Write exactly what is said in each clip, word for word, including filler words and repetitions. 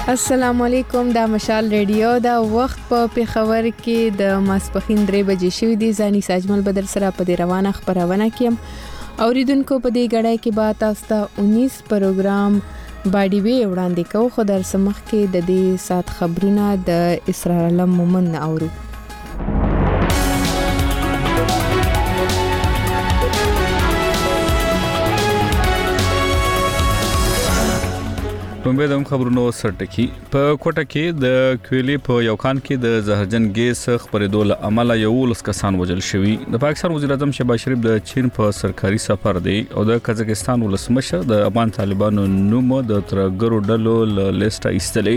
السلام علیکم، دا مشال ریډیو دا وخت په پیښور کې د ماسپخین درې بجې شوې دي. ځاني ساجمل بدر سره په دې روانه خبرونه کیم. اوریدونکو په دې غړای کې با تاسو ته انیس پروګرام باډي وی وړاندې کوو، خو در سمخ کې د دې سات خبرونه د اسرار علم مومن اورو. په دې خبرونو سرټکی په کوټه کې د کویلی په یو خان کې د زهرجن ګیس خبرېدو له امله یو لس کسان وژل شوي. د پاکستان وزیر اعظم شهباز شریف د چین په سرکاري سفر دی او د قزاقستان ولسمشر د افغان طالبانو نوم د ترګرو ډلو له لیسټه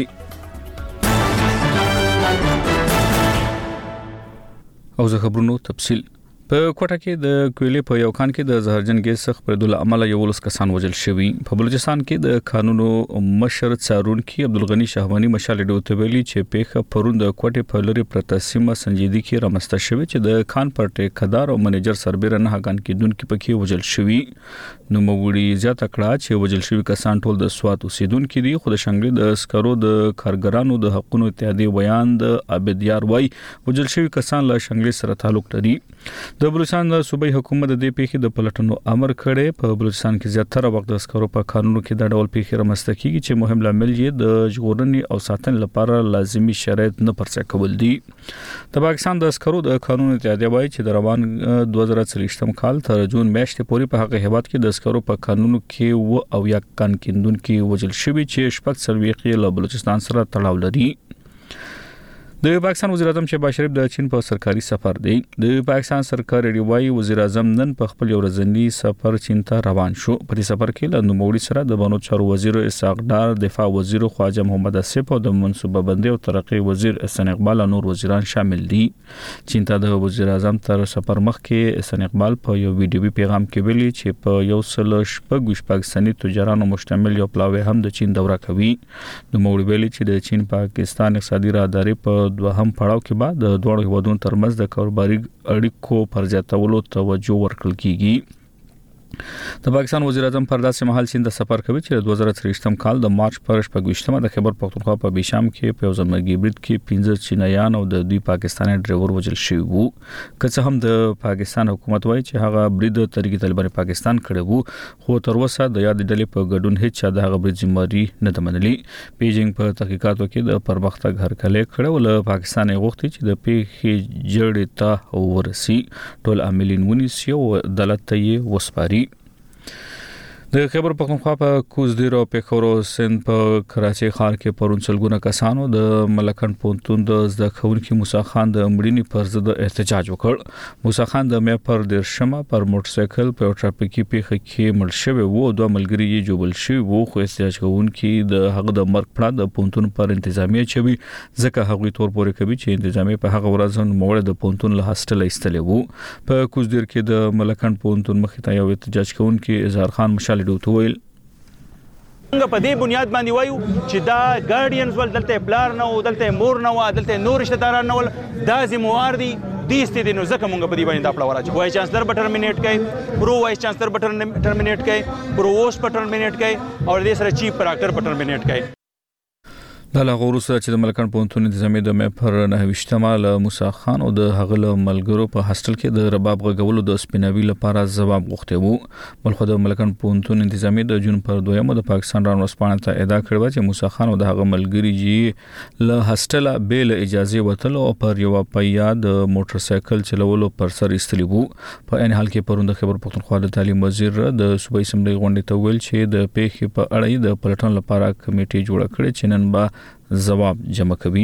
ایستلې. او زه خبرونو تفصیل په کوټه کې د کویلی په یو خان کې د زهرجن ګیس خبرېدو له امله یو لس کسان وژل شوي. په بلوچستان کې د قانونو مشر څارونکي عبدالغنی شهوانی مشال ډیو ته ویلي چې پیښه پرون د کوټه په لری پرته سیمه سنجیدي کې رامسته شوې چې د خان پر ټیکدار او منیجر سربېره نه هغان کېدونکو پکې وژل شوي. نو موږ زیاته کړه چې وژل شوي کسان ټول د سوات اوسیدونکو دي، خو د شنګلي د اسکرو د کارګرانو د حقوقو اتحادیې بیان د عبدیار وای وژل شوي کسان له شنګلي سره تعلق لري. د بلوچستان د صوبایي حکومت د دې پیښې د پلټنو امر کړی. په بلوچستان کې زیاتره وخت د اسکرو په قانونو کې د ډول پیښې رامنځته کیږي چې مهم لامل یې د ژغورنې او ساتنې لپاره لازمي شرایط نه پرځای کول دي. د پاکستان د اسکرو د قانون اتحادیه وایي چې د روان دوه زره څلوېښتم کال تر جون میاشتې پورې په هغه هیواد کې د اسکرو په قانونو کې و او یا کان کیندونکو وژل شوي چې شپږ څلوېښت له بلوچستان سره تړاو لري. د پاکستان وزیر اعظم شهباز شریف د چین په سرکاري سفر دی. د پاکستان سرکار ریوای وزیر اعظم نن په خپل ورځنی سفر چین ته روان شو. په دې سفر کې له نوموړي سره د بانو چارو وزیر اسحاق ډار، دفاع وزیر خواجه محمد اسف او د منصوبه بندي او ترقی وزیر احسان اقبال او نور وزیران شامل دي. چین ته د وزیر اعظم تر سفر مخکې احسان اقبال په یو ویډیوي پیغام کې ویلي چې په یو سل شپږ پاکستاني تجارانو مشتمل یو پلاوی هم د چین دوره کوي. نوموړي ویلي چې د چین پاکستان اقتصادي راهداري په دوهم پړاو کې بعد د دوه هیوادونو ترمنځ د کاروباري اړیکو پر زیاتولو توجه ورکړل کیږي. د پاکستان وزیر اعظم پر داسې مهال چین د سفر کوي چې دوه زره څلوېښتم کال د مارچ پر شپږویشتمه د خیبر پختونخوا په بیشام کې په یو ځمکې برید کې پنځه چینایان او د دوی پاکستاني ډرایور وژل شوي وو. که څه هم د پاکستان حکومت وایي چې هغه برید طریق طالبان پاکستان کړی وو، خو تر اوسه د یاد ډلې په ګډون هیڅ چا د هغه برید ذمہواری نه ده منلې. بیجینګ په تحقیقاتو کې د پرمختګ هرکلی کړی او له پاکستان غوښتي چې د پیښې جړې ته ورسي، ټول عاملین ونیسي او عدالت ته یې وسپاري. د خیبر پختونخوا په کوزدیر او پیښور سند په کراچي ښار کې پرون سلګونه کسانو د ملکن پونتون د زده کوونکي موسی خان د مړینې پر ضد احتجاج وکړ. موسی خان د مې پر دیرشمه پر موټر سایکل په ټرافیکي پیښه کې مړ شوی وو، دوه ملګري یې جوړل شوی وو، خو احتجاج کوونکي د هغه د مرګ پړه د پونتون پر انتظامیه چوي ځکه هغه تور پورې کوي چې انتظامیه په هغه ورځ موږ د پونتون له هاستل ایستلې وو. په کوزدیر کې د ملکن پونتون مخې ته یو احتجاج کوونکي اظهار خان مشال ډیو ته ویل څنګه په دې بنیاد باندې وایو چې دا ګارډینز ول دلته پلار نه او دلته مور نه او دلته نور رشتہ داران نه ول دا ذمہوار دي دې ستې نو ځکه مونږ په دې باندې دا پړه وراچو. وایس چانسلر به ټرمینیټ کړي، پرو وایس چانسلر به ټرمینیټ کړي، پرووست به ټرمینیټ کړي او دې سره چیف پراکټر به ټرمینیټ کړي. د لاغورو سره چې د ملکن پونتون انتظامی د مې پر نهویشتمه له موسی خان او د هغه له ملګرو په هاستل کې د رباب غږولو د سپیناوي لپاره ځواب غوښته وو. بلخو د ملکن پونتون انتظامی د جون پر دویمه د پاکستان ران وسپانه ته ادعا کړې چې موسی خان او د هغه ملګری جی له هاستل بیل اجازه وتل او پر یو پیا د موټر سایکل چلولو پر سر ایستلی وو. په ان حال کې پروند خبر پختونخوا د تعلیم وزیر د صوبایي اسمبلی غونډې ته ویل چې د پیښې په اړه د پلټن لپاره کمیټه جوړه کړې چې نن به جواب جمع کوي.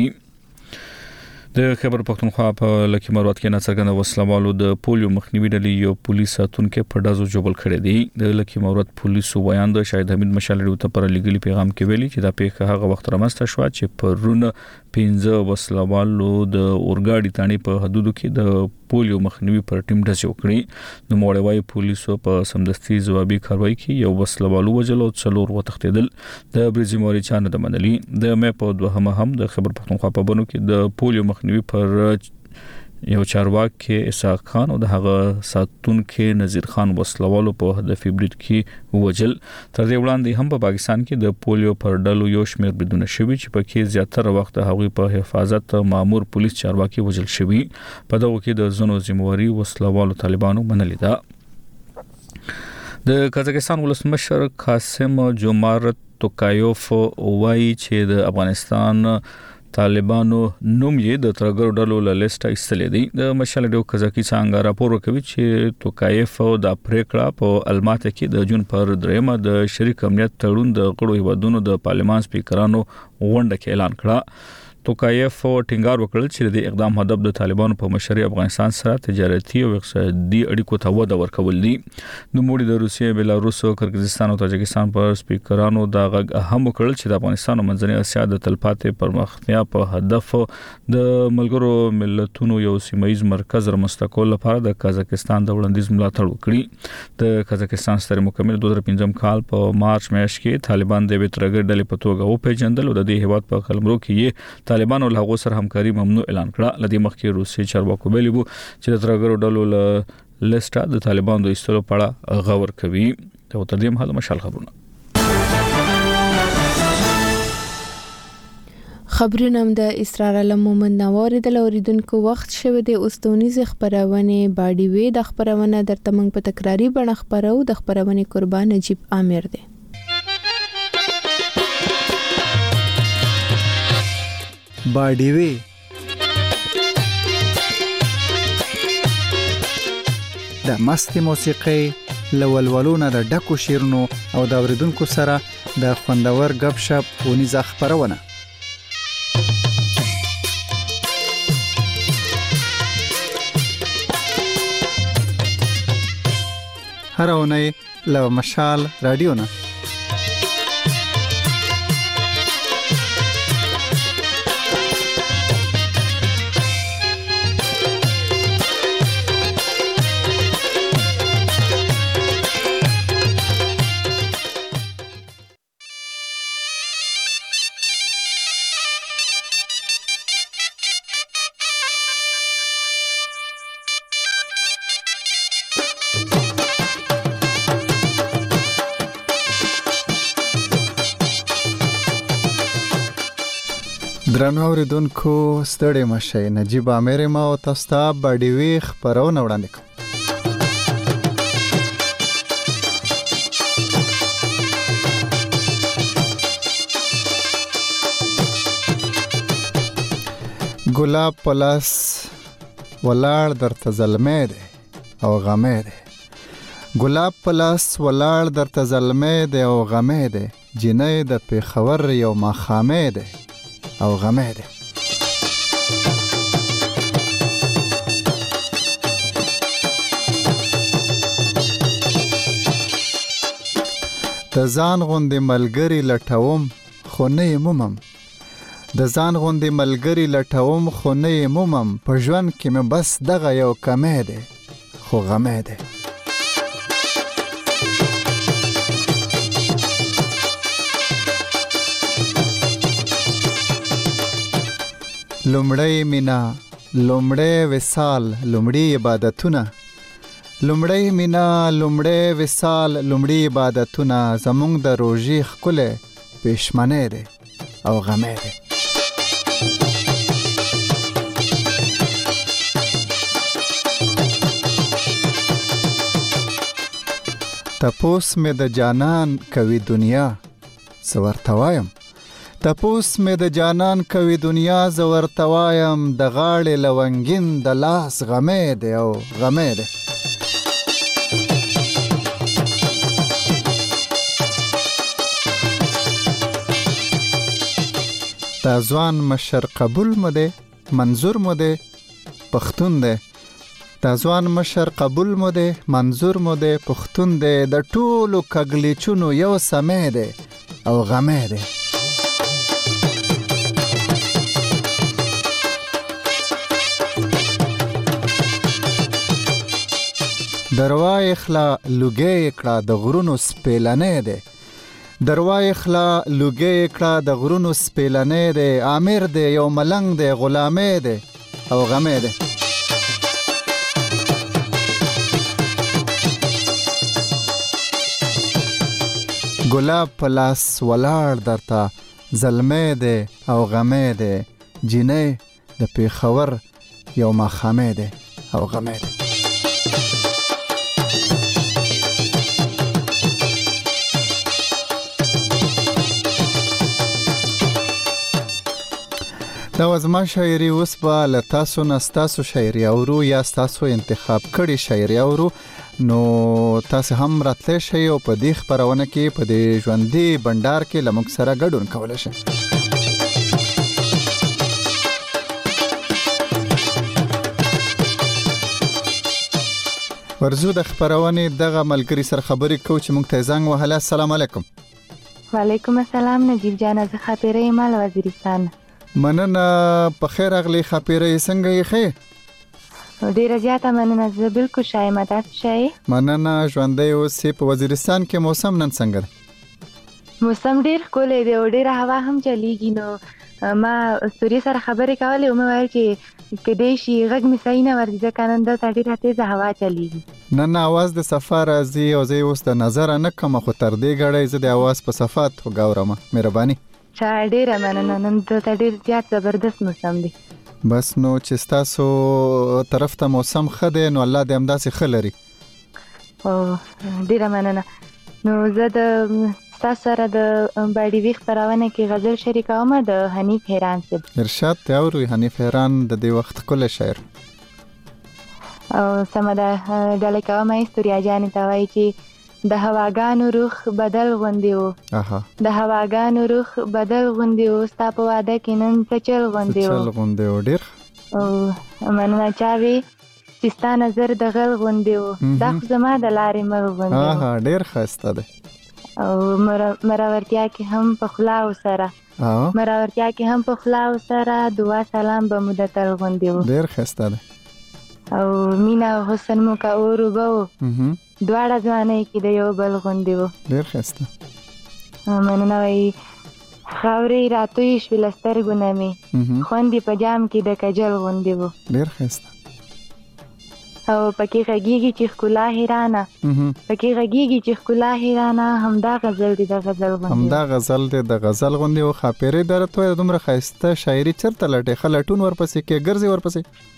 د خیبر پختونخوا په لکی مروت کې ناڅرګند وسلوالو د پولیو مخنیوي ډلې یو پولیس ساتونکو په ډازو جوړل کړی دی. د لکی مروت پولیسو بیان د شاهد حمید مشال ډیو ته پر لګلی پیغام کې ویلي چې دا پیښه هغه وخت رامنځته شو چې پرونه پنځه وسلوالو د اورګاډي تانی په حدودو کې د پولیو مخنیوي پر ټیم ډز وکړي. نو موړوي پولیسو په سمدستي ځوابي کاروایی کې یو وسلوالو وجل او څلور وتښتیدل. د برزموري چانه د منلي د مې په دوهمه هم د خبر پختونخوا په بنو کې د پولیو مخنیوي پر یو چارواکي اسحاق خان او د هغه ساتونکو نذیر خان وسلوالو په هدف برید کې وجل. تر دې وړاندې هم په پاکستان کې د پولیو پر ډلو یو شمېر بریدونه شوي چې پکې زیاتره وخت هغوی په حفاظت مامور پولیس چارواکي وجل شوي. په دغه کې د زنو ذمہواري وسلوالو طالبانو منلې ده. د قزاقستان ولسمشر قاسم جومارت توکایوف وایي چې د افغانستان طالبانو نوم یې د ترګر ډلو له لیسټه ایستلې دي. د مشال ډیو قزاقي څنګه راپور ورکوي چې توکایف د پریکړه په الماته کې د جون پر درېمه د شریک امنیت تړون د غړو هیوادونو د پارلمان سپیکرانو غونډه کې اعلان کړه. توکایف ټینګار وکړل چې د اقدام هدف د طالبانو په مشرۍ افغانستان سره تجارتي او اقتصادي اړیکو ته وده ورکول دي. د موړي د روسیې، بلاروس، کرغیزستان او تاجکستان پر سپیکرانو دا غږ هم وکړل چې د افغانستان او منځنۍ اسیا د تلپاتې پرمختیا په هدف د ملګرو ملتونو یو سیمایي مرکز رامنځته کول لپاره د قزاقستان د وړاندیز ملاتړ وکړي. د قزاقستان ستر مکمل دوه هزار پنځم کال په مارچ میاشت کې طالبان د ویترګر ډلې په توګه او پیژندل او د دې هیواد په قلمرو کې طالبانو له هغو سره همکاري ممنوع اعلان کړه. لدې مخکې روسي چارواکو ویلي وو چې د ترګرو ډلو له لیسټه د طالبانو د ایستلو په اړه غور کوي. ته تر دې مهاله مشال خبرونه خبرونه هم د اسرار علم مومن نوار د لوریدونکو وخت شوه د استونیز خبرونه باډي وی د خبرونه در تمنګ په تکراری بڼه خبرو د خبرونه قربان نجیب عامر دی. باډي وی د مستي موسیقي لولولونه د ډکو شیرونو او د اوریدونکو سره د خوندور غب شپ او نيزه خبرونه. هر اونۍ له مشال رادیو نه درنو اوریدونکو ستړي مشه. نجیب عامر ما او تاسو ته باډي وی خبرونه وړاندې کوم. ګلاب پلاس ولاړ درته زلمه ده او غمه ده. ګلاب پلاس ولاړ درته زلمه ده او غمه ده. جنې د پیښور یو مخامه ده او غمه ده. د ځان غوندې ملګری لټوم خو نه یې مومم. د ځان غوندې ملګری لټوم خو نه یې مومم. په ژوند کې مې بس دغه یو کمه ده خو غمه ده. لومړی مینا، لومړی وصال، لومړی عبادتونه. لومړی مینا، لومړی وصال، لومړی عبادتونه. زمونږ د روژې ښکلی پېشمنی دی او غمی دی. تپوس مې د جانان کوي دنیا زه ورته وایم. تپوس مې د جانان کوي دنیا زه ورته وایم. د غاړې لونګین د لاس غمی دی او غمی دی. دا ځوان مشر قبول مو دی، منظور مو دی، پښتون دی. دا ځوان مشر قبول مو دی، منظور مو دی، پښتون دی. د ټولو کګلیچونو یو سمی دی او غمی دی. دروا اخلا لوګي کړه د غرونو سپیلنې دی. دروا اخلا لوګي کړه د غرونو سپیلنې دی. امیر دی یو ملنګ دی غلامې دی او غمې دی. ګلاب په لاس ولاړ درته زلمی دی او غمی دی جینۍ د پیښور یو ماښامی دی او غمی دی. دا وزما شاعري اوس به له تاسو نه ستاسو شاعري اورو یا ستاسو انتخاب کړي شاعري اورو، نو تاسو هم راتلی شئ او په دې خپرونه کې په دې ژوندي بنډار کې له موږ سره ګډون کولی شئ. ورځو د خپرونې دغه ملګري سره خبرې کوو چې موږ ته یې زنګ وهلی. السلام علیکم. وعلیکم السلام نجیب جانه، زه خاطره یم له وزیرستان. مننه، په خیر راغلی. خاطره یې څنګه یې ښې؟ ډیره زیاته مننه، زه بالکل ښه یم. تاسو ښه یې؟ مننه. ژوندی اوسې. په وزیرستان کې موسم نن څنګه دی؟ موسم ډیر ښکلی دی او ډیره هوا هم چلیږي. نو ما استوري سره خبرې کولې او مې ویل چې کدی شي غږ مې صحیح نه ورځي ځکه نن دلته ډیره تیزه هوا چلیږي. نن اواز د صفا راځي او زه اوس د نظره نه کوم، خو تر دې ګړی زه د اواز په صفات وګورم. مهرباني. چا ډیره مننه، نن دلته ډیر زیات زبردست موسم دی. بس نو چې ستاسو طرف ته موسم ښه دی نو الله دې همداسې ښه لري. او ډیره مننه. نو زه د تاسو سره د باډي وی خبرونه کې غزل شریکوم د حنیف حیران صاحب. ارشاد ته اوري. حنیف حیران د دې وخت کله شاعر او سمدا ډالې کوم استوریا جان ته وایي چې د هواګانو روح بدل غوندي وو. اها. د هواګانو روح بدل غوندي وو، ستا په واده کې نن څه چل غوندي وو. چل غوندي وو. ډیر او مننه چاوي چې ستا نظر د غل غوندي وو، دا خو زما د لارې مل غوندي وو. اها. ډیر ښایسته دی. او مراورتیا کې هم په خلاو سره او مراورتیا کې هم په خلاو سره دعا سلام به مدتل غوندي وو. ډیر ښایسته دی. او مینا او حسن مو کا اورو بو دواړه ځواني کې د یو بل غوندي وو. ډیر ښایسته. مننه. وایي خاورې راتوی شوې له سترګو نه مې خوندې په جام کې د کجل غوندي وو. ډیر ښایسته. او پکې غږیږي چې ښکلا حیرانه پکې غږیږي چې ښکلا حیرانه همدا غزل دی د غزل غوندي. همدا غزل دی د غزل غوندي. او خاپیرې درته دومره ښایسته شاعري چرته لټې خلټون ورپسې کې ګرځي ورپسې؟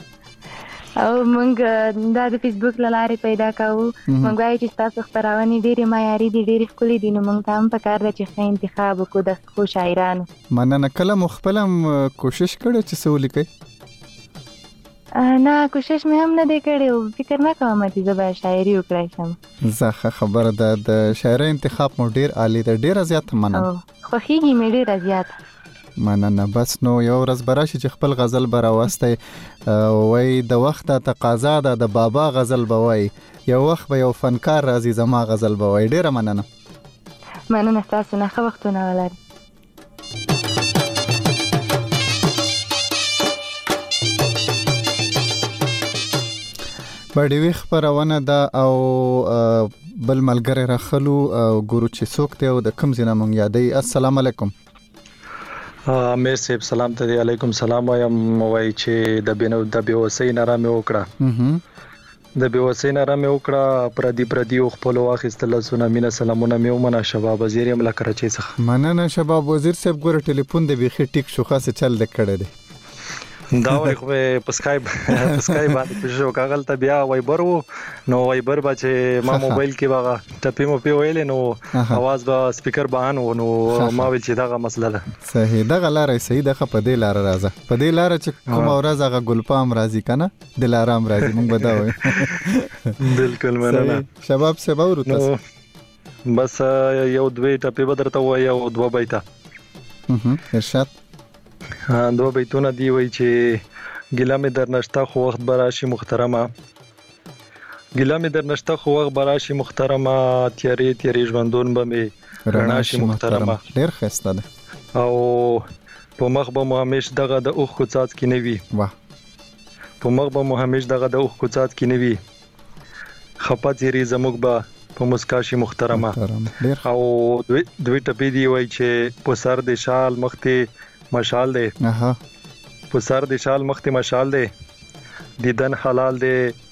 او مونږ دا د فیسبوک له لارې پیدا کوو. مونږ وایو چې تاسو خبرونه ډېرې معیاري دي، ډېرې ښکلي دي، نو مونږ ته هم پکار ده چې ښه انتخاب وکړو د ښو شاعرانو. مننه. کله مو خپل هم کوشش کړی چې څه ولیکئ؟ نه، کوشش مې هم نه دی کړی او فکر نه کوم چې زه به شاعري وکړای شم. زه ښه خبره ده. د شاعري انتخاب مو ډېر عالی ده. ډېره زیاته مننه. خوښیږي مې ډېره زیاته. مننه. بس نو یو ورځ به راشي چې خپل غزل به راوستی وایي د وخت تقاضا ده د بابا غزل به وایي یو وخت به یو فنکار راځي زما غزل به وایي. ډېره مننه. مننه ستاسو نه. ښه وختونه ولرئ. باډي وی خبرونه ده او بل ملګری راخلو ګورو چې څوک دی او د کوم ځای نه مونږ یادوي. السلام علیکم. امیر صاحب سلام ته دی. علیکم سلام. وایم وای چې د بنو د بیوسۍ نرمه وکړه د بیوسۍ نرمه وکړه پردي پردي خپل واخستل سونه مینا سلامونه میو منا شباب وزیر یم لکه چي څخه. مننه شباب وزیر صاحب. ګوره ټلیفون د بیخي ټیک شو خاصه چل د کړه دی دا وای خو په سکایپ په سکایپ باندې پښو کاغل ته بیا وایبر وو نو وایبر با چې ما موبایل کې باغه ټپې مو په ویلې نو आवाज با سپیکر باندې نو ما ویل چې داغه مسله ده. صحیح. دغه لارې صحیح ده. په دې لار راځه په دې لار چې کوم ورځ هغه ګلپام راځي کنه د لارام راځي مونږ بداوي. بالکل مننه شباب سبا ورته بس یو دوی ټپې بدرته وای او دوه بیته. ارشاد. دوه بیتونه دی وای چې ګیله مې در نشته خو وخت براشي محترمه ګیله مې در نشته خو وخت براشي محترمه تیارې تیارې ژوندون به مې رڼا شي محترمه. ډېر ښایسته ده. او په مخ به مو همیش دغه د اوښ کوڅات کې نه وي. واه. په مخ به مو همیش دغه د اوښ کوڅات کې نه وي. خپه تیری زموږ به په مسکا شي محترمه. او دوی دوی ټپې دی وای چې په سر د شال مخته مشال دی. اها. په سر د شال مخته مشال دی. دیدن حلال دی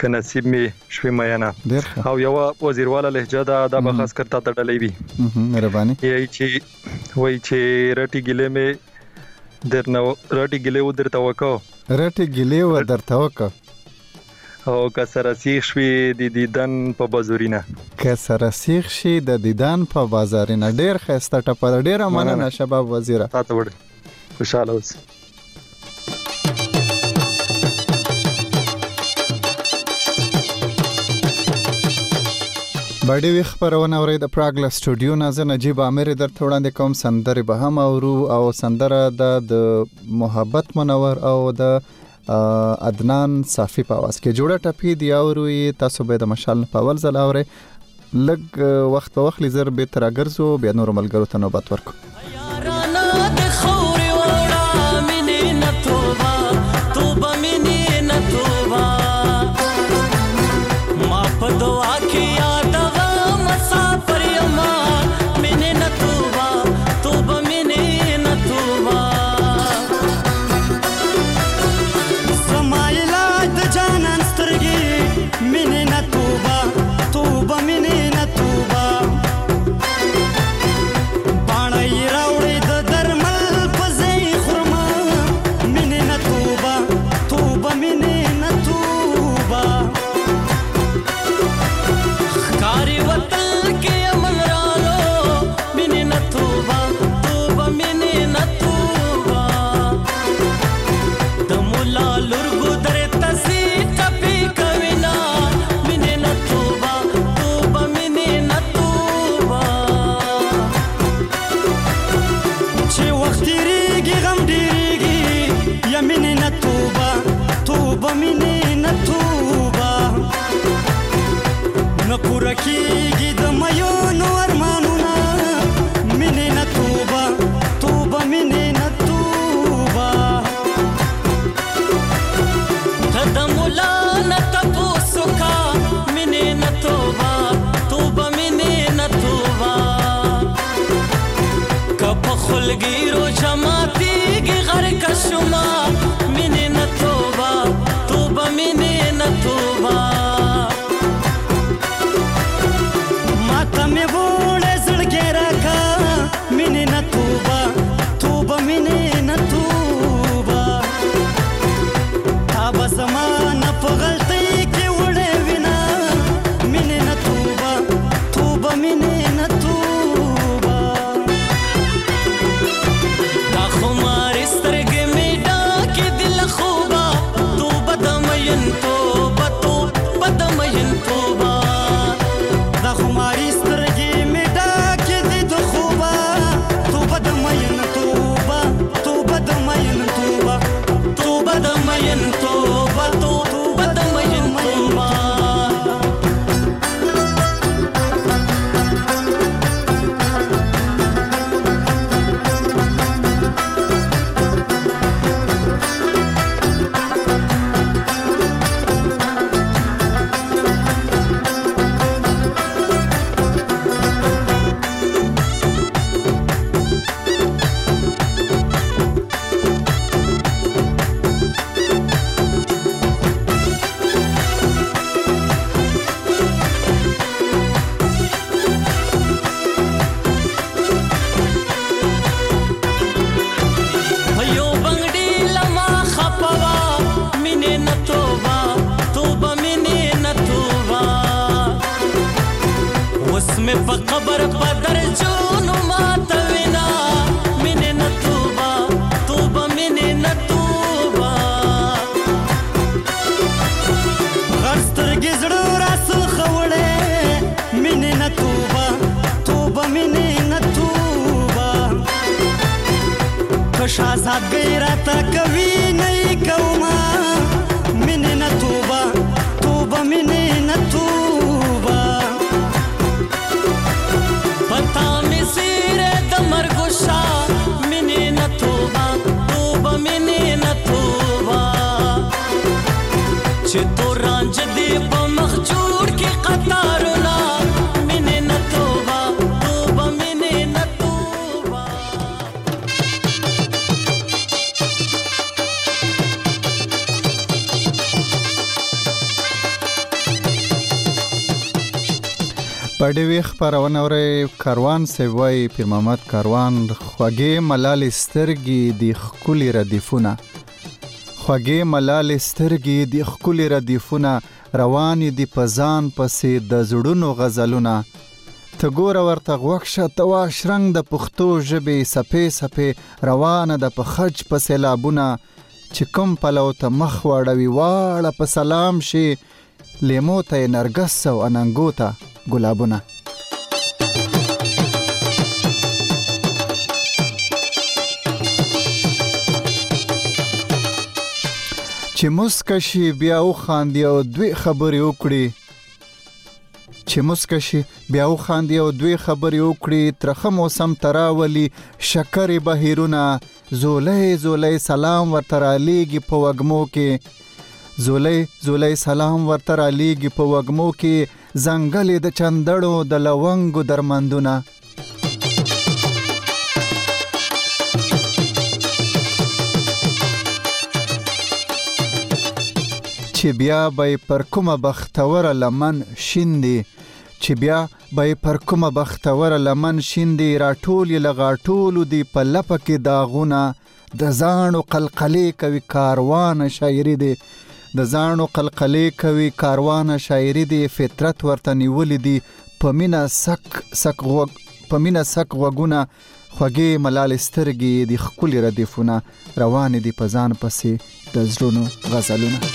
که نصیب می شوي میانا ډیر ښه. او یو وزیرواله لهجه دا د بخاص کرتا ته ډلې وي. مهرباني. یی چې وای چې رټي ګلې می درنه رټي ګلې و درته وکاو رټي ګلې و درته وکاو او که سره سیخ شوي د دیدن په بازارینه که سره سیخ شي د دیدن په بازارینه. ډیر ښایسته ټپه ده. ډیره مننه شباب وزیره. تاسو وړ خوشاله اوسئ. باډي وی خبرونه اوري د پراګلا سټوډیو نه. زه نجیب عامر درته وړاندې کوم. سندره به هم اورو او سندره د محبت منور او د عدنان صافی په आवाज کې جوړه ټپی دی اورو. تاسو به د مشال په اول ځل اوري. لګ وخت په وخت لزر به ترګرزو بیا نور ملګرو ته نوبت ورکو. خلګیرو جماعتي غر کشما مینه نه توبه توبه مینه نه توبه ماته مې وړه زړګی راکا مینه نه توبه توبه مینه نه توبه تا به زمانه په غلطۍ کې وړې وینا مینه نه توبه توبه مینه نه توبه شازاد غیرتا کوي نه کوما مینه نه توبه توبه مینه نه توبه پتا می سیره د مرګوشا مینه نه توبه توبه مینه نه توبه چې تو رانج دی په مخ جوړ کې قطارونه مینه نه توبه توبه مینه نه توبه. په ډېوې خپرونه اورئ کاروان صاحب وایي پیر محمد کاروان خوږې ملالې سترګې د ښکلي ردیفونه خوږې ملالې سترګې د ښکلي ردیفونه روانې دي په ځان پسې د زړونو غزلونه ته ګوره ورته غوږ شه ته وا شرنګ د پښتو ژبې څپې څپې روانه ده په خج په سیلابونه چې کوم پلو ته مخ واړوي واړه په سلام شي لیمو ته یې نرګس او اننګو ته ګلابونه چې مسکه شي بیا وخاندي او دوی خبرې وکړي چې مسکه شي بیا وخاندي او دوی خبرې وکړي ترخه موسم ته راولي شکرې بهیرونه زولی زولی سلام ورته رالیږي په وږمو کې زولی زولی سلام ورته رالیږي په وږمو کې ځنګلې د چندړو د لونګو درمندونه چې بیا به پر کومه بختوره لمن شیندي چې بیا به پر کومه بختوره لمن شیندي راټول یې له غاټولو دي په لپه کې داغونه د زاڼو قلقلې کوي کاروانه شاعري دی د زاڼو قلقلې کوي کاروانه شاعري دی فطرت ورته نیولې دي په مینه سک سک غوږ په مینه سک غوږونه خوږې ملالې سترګې د ښکلي ردیفونه روانې دي په ځان پسې د زړونو غزلونه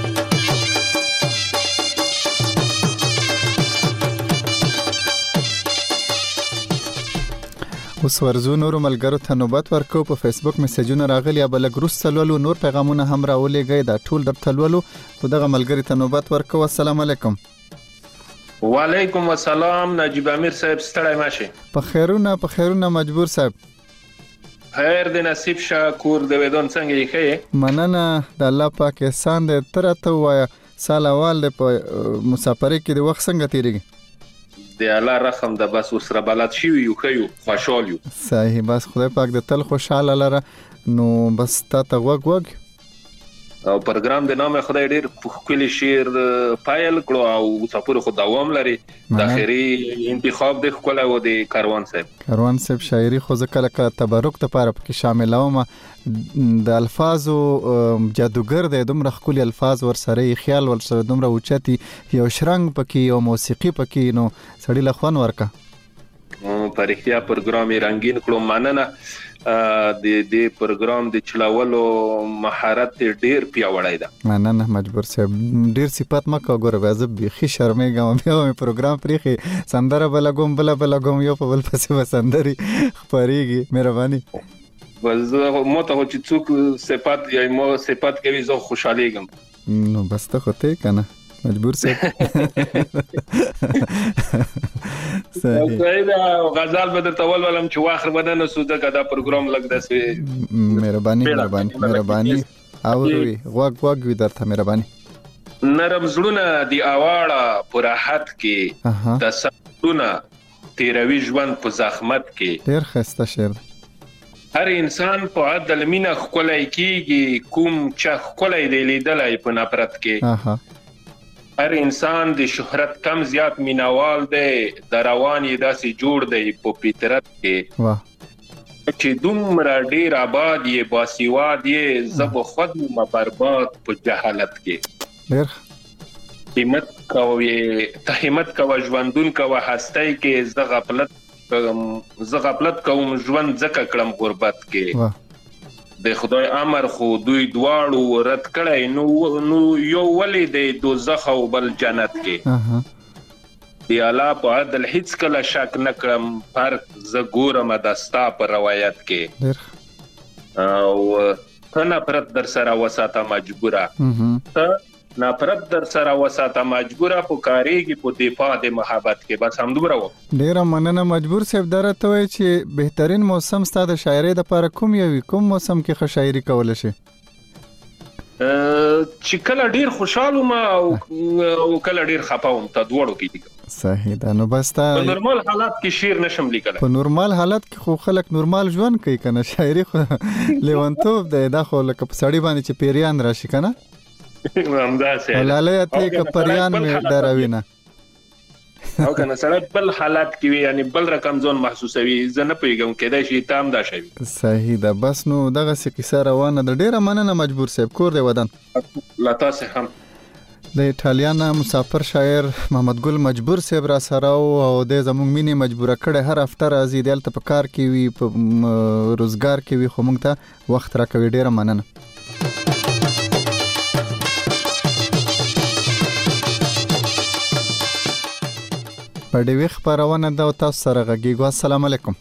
اوس ورځو نورو ملګرو ته نوبت ورکو په فیسبوک میسجونه راغلي یا بل ګروس تلولو نور پیغامونه هم راولېږئ دا ټول در تلولو خو دغه ملګری ته نوبت ورکو. السلام علیکم. وعلیکم السلام نجیب امیر صاحب ستړی ماشي. په خیرونه په خیرونه مجبور صاحب. خیر د نصیب شکر د ودون څنګه یې ښه؟ مننه د الله پاک احسان دې تر ته وایا سال اول د مسافرۍ کې د وخت څنګه تیریږي؟ د الله رحم د بس وسره بلد شي یو خيو خوشحال یو. صحیح بس خدای پاک د تل خوشاله لره نو بس تا ته وګ وګ او پروګرام د نامه خدای ډیر خپل شعر پایل کړو او سفر خو دوام لري د اخري انتخاب د خپل او د کاروان صاحب کاروان صاحب شاعري خو ځکه لکه تبرک ته لپاره پکې شاملوم د الفاظو جادوګر د دومره خپل الفاظ ور سره خیال ور سره دومره اوچتي یو شرنګ پکې او موسیقي پکې نو سړی لخوان ورکا په اړتیا پروګرام رنگین کړو مننه د دې پروګرام د چلاولو مهارت ډیر پیاوړی ده. مننه مجبور صاحب ډیر صفات مکه ګوره وازه بيخي شرمېږم بیا مې پروګرام پریخي سندره بلګوم بل بلګوم یو په بل پسې وسندري خبريږي مهرباني وزه مو ته چې څوک صفات یا مو صفات کوي زه خوشالېږم نو بس ته خته کنه مجبور صاحب صحیح دا غزل به د تول ولم چې واخر بدن سوده کدا پروګرام لګ دسه مهرباني مهرباني مهرباني او وی وګ وګ وی درته مهرباني نرم زړونه دی اواړه پر راحت کې د سپونه تیروي ژوند په زحمت کې ډیر خسته شعر هر انسان په عدل مینه خولای کیږي کوم چې خولای دی لیدلای په نفرت کې اها هر انسان د شهرت کم زیات مینوال دی د رواني داسې جوړ دی په فطرت کې واه چې دومره ډیر آباد یې باسیواد یې زب خود م برباد په جهالت کې ډیر همت کوي ته همت کوي ژوندون کوي هستۍ کې ز غفلت ز غفلت کوم ژوند زکه کړم غربت کې واه د خدای امر خو دوی دواړو رد کړای نو نو یو ولې د دوزخ او بل جنت کې اها دی الله په عدل هیڅ کله شک نکړم فرق ز ګورم د ستا په روایت کې ډیر او ته نفرت در سره وساته مجبوره ته نفرت در سره وساته مجبوره پکاريږي په دفاع د محبت کې بس هم دومره و. ډیر مننه مجبور صاحب درته وای چې بهترین موسم ستاسو شاعري د لپاره کوم یو کوم موسم کې ښه شاعري کول شي؟ چې کله ډیر خوشاله ما او کله ډیر خپاوم ته دوړو کې دي. صحیح ده نو بس تا په نورمال حالت کې شعر نشم لیکل. په نورمال حالت کې خو خلک نورمال ژوند کوي کنه شاعري خو لیونتوب ده دا خو لکه په سړی باندې چې پیریان راشي کنه همدا سه ولاله ته ک پریان می دروینه او کنه سړی بل حالات کې وي یعنی بل رقم ځون محسوسوي زه نه پوهیږم کېدای شي تام دا شي. صحیح ده. بس نو دغه څه کیسه روانه ده. ډیره مننه مجبور صاحب. کور دی ودان لا تاسو هم. د ایټالیا مسافر شاعر محمد ګل مجبور صاحب را سره او د زموږ مینې مجبوره کړه هر هفته راځي دلته په کار کې وي په روزګار کې وي خو موږ ته وخت راکوي. ډیره مننه. په ډیوی خبرونه دا تاسو سره غږیږو. السلام علیکم.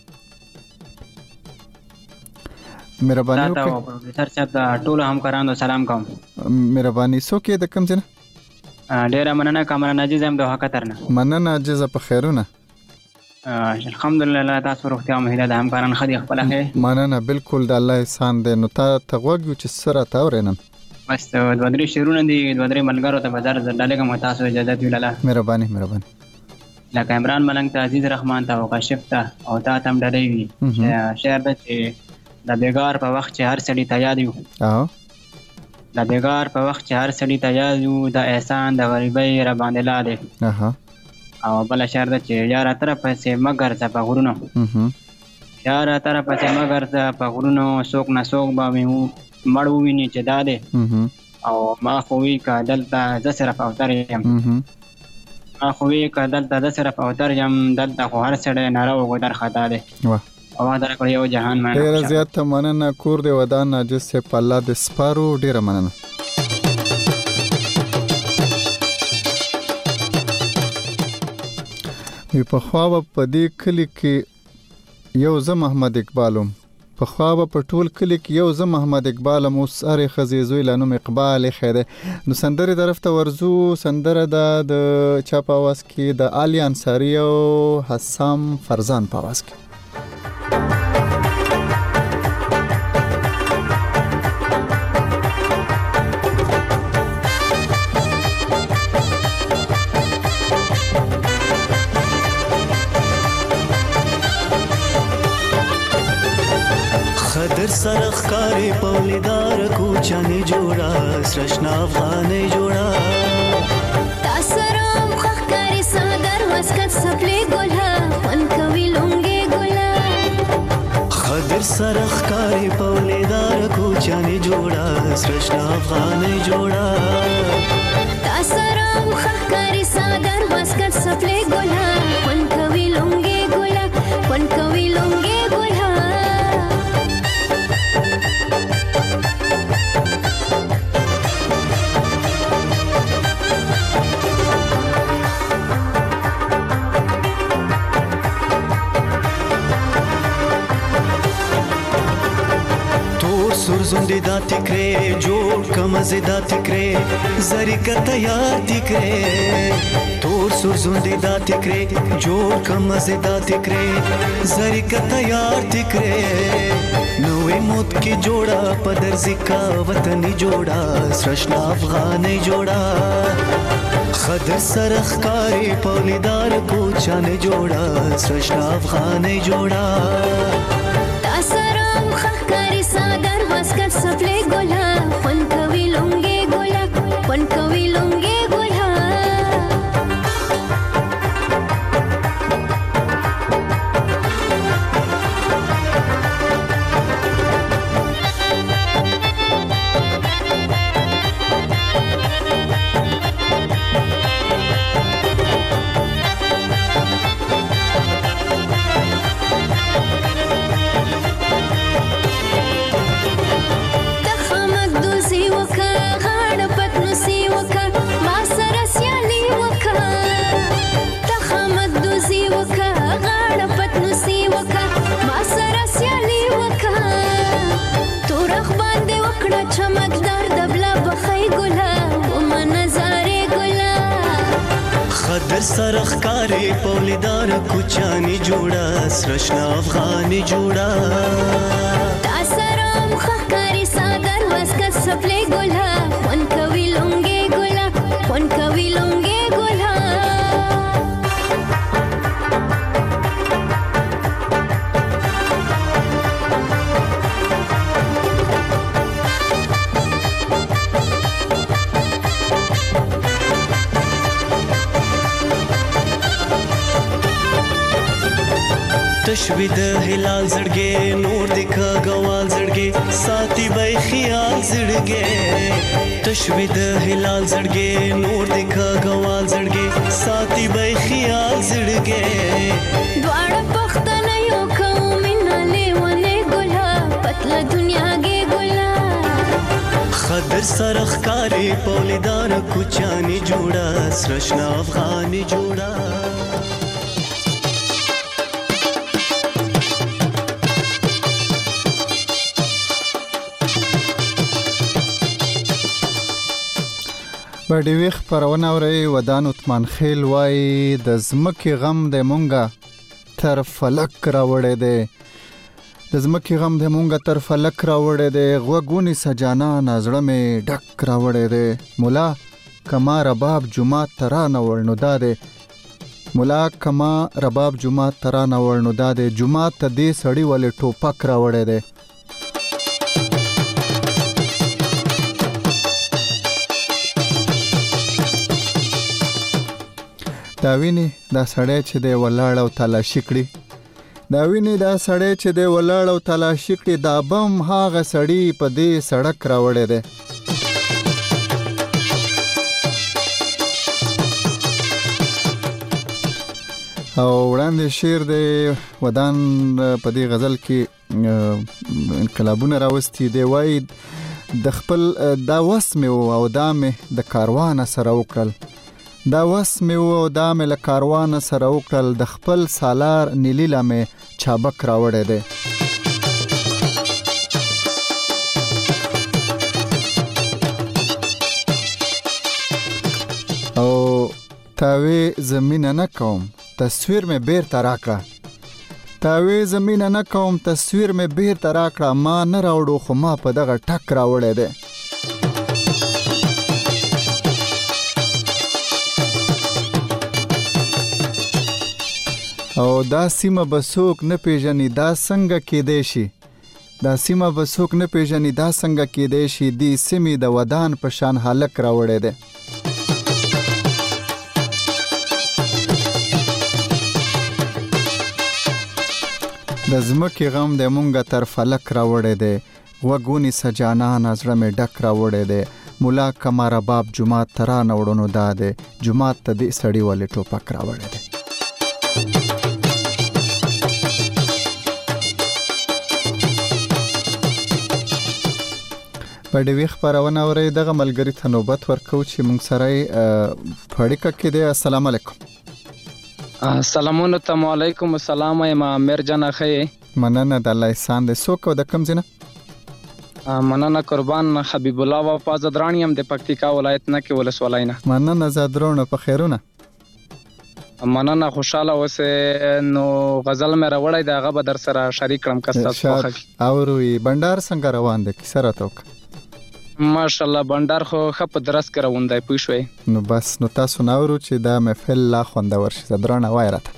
مهرباني وکړئ پروفیسور صاحب دا ټول همکارانو سلام کوم. مهرباني سو کې د کوم ځای نه؟ ډیره مننه کامران عزیز هم د حقیقت نه. مننه عزیز په خیرونه. الحمدلله تاسو روغتیا مهله د همکاران خدي خپل خې. مننه بالکل د الله احسان دی. نو تا ته وګورئ چې سره تا ورنن بس د ودرې شیرونه دي د ودرې ملګرو ته بازار زړه کوم تاسو اجازه ویلاله. مهرباني مهرباني. لکه عمران ملنګ ته عزیز رحمان ته او کاشف ته او تا تم ډلې وي شعر د چې د بیګار په وخت چې هر سړی ته یاد یو. او د بیګار په وخت چې هر سړی ته یاد یو د احسان د غریبۍ را باندې لاله. اها او بل شعر د چې یار تر پسې مگر ځه په غرونو یار تر پسې مگر ځه په غرونو څوک نه څوک به مې مړ وویني چې دا دی او ما خو وی کا دلته زه صرف اوتر یم ما خو وی کا دلته زه صرف اوتر یم دلته خو هر سړی ناره وګدر خطا دی. واه او دا کړی یو جهان مننه. ډیره زیاته مننه. کور دی ودان عاجز صاحب په الله د سپارو. ډیره مننه. وی په خوا په دې کلی کې یو زه محمد اقبالم په خوا په ټول کلی کې یو زه محمد اقبالم اوس اره خزیزوی لانم اقبال خیره. نو سندره طرف ته ورزو. سندره د چا په आवाज کې د علي انصاری او حسام فرزان په आवाज کې. خدر سرخکاری پولیدار کوچانی جوڑا سرشنا افغانی جوڑا تاسرام خخکاری سادر وسکت سپلی گولا خون کوی لونگی گولا خدر سرخکاری پولیدار کوچانی جوڑا سرشنا افغانی جوڑا تاسرام خخکاری سادر وسکت سپلی گولا خون کوی لونگی گولا خون کوی لونگی گولا زندی دا تکرے جوڑ کم زدا تکرے زری کا تیار تکرے تور سر زندی دا تکرے جوڑ کم زدا تکرے زری کا تیار تکرے نوے موت کی جوڑا پدر زکا وطنی جوڑا سرشنا افغانی جوڑا خدر سرخکاری پولیدار کوچانی جوڑا سرشنا افغانی جوڑا تاسرام خخکاری سادر وسکت سپلی گولا خون کوی لونگی گولا خون کوی لونگی گولا خدر سرخکاری پولیدار کوچانی جوڑا سرشنا افغانی جوڑا تاسرام خخکاری سادر وسکت سپلی گولا خون کوی لونگی گولا خون کوی لونگی گولا تشوي د هلال زړګي نور دکا غوال زړګي ساتي بای خیال زړګي تشوي د هلال زړګي نور دکا غوال زړګي ساتي بای خیال زړګي دواړه پختنه یو کوم نه لیونه ګلا پتلا دنیا کې ګلا خضر سرخ کاری پولیدار کوچانی جوړا سرشنا افغانی جوړا بډې ویخ پرونه اوري ودان عثمان خیل وای د زمکه غم د مونږه تر فلک راوړې ده د زمکه غم د مونږه تر فلک راوړې ده غوګونی سجانا نازړه می ډک راوړې ده مولا کما رباب جمعه ترانه ورنو داده مولا کما رباب جمعه ترانه ورنو داده جمعه ته دې سړی ولې ټوپک راوړې ده دا ویني دا سړی چې دی ولاړ او تلاشي کړي دا ویني دا سړی چې دی ولاړ او تلاشي کړي دا بم هاغه سړی په دې سړک راوړی دی او وړاندې شعر دی ودان په دې غزل کې انقلابونه راوستي دی وای د خپل دا وسمه او دامه د کاروان سره وکړل دا وس مې و دا مې له کاروان سره وکړل د خپل سالار نیلیلا مې چابک راوړی دی او تاوی زمینه نه کوم تصویر مې بیرته راکړه تاوی زمینه نه کوم تصویر مې بیرته راکړه ما نه راوړو خو ما په دغه ټک راوړی دی او دا سیمه بسوک نه پیژني دا څنګه کېدې شي دا سیمه بسوک نه پیژني دا څنګه کېدې شي دی سیمه د ودان په شان حالک راوړې ده د زمکه غم د مونږه تر فلک راوړې ده وګونی سجانا نظر مې ډک راوړې ده مولا کمار باب جمعه ترانه وړونو داده جمعه ته دې سړی ولې ټوپک راوړې ده په دې ویخ پرونه اوري دغه ملګری ته نوبت ورکو چې موږ سره پړیکه کې دی السلام علیکم السلام علیکم السلام یم امیر جان اخی مننه د الله احسان دې څوک د کم زینه مننه قربان حبیب الله وفا زدرانی هم د پکتیکا ولایت نه کې ولسوالای نه مننه زدرونه په خیرونه مننه خوشاله اوسه نو غزل مې راوړی دا غو در سره شریک کړم کستا خوخه اوروي بندر څنګه روان دي کی سره توک ماشاءالله بندر خو خپ درس کروندای پوښوي نو بس نو تاسو ناورو چې دا محفل لا خوندور شي زدرونه وایرته